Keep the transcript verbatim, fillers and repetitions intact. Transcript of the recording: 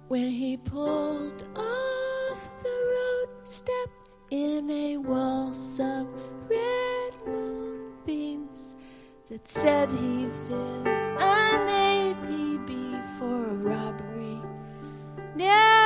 When he pulled off the road, stepped in a waltz of red moonbeams that said he fit an A P B for a robbery. Now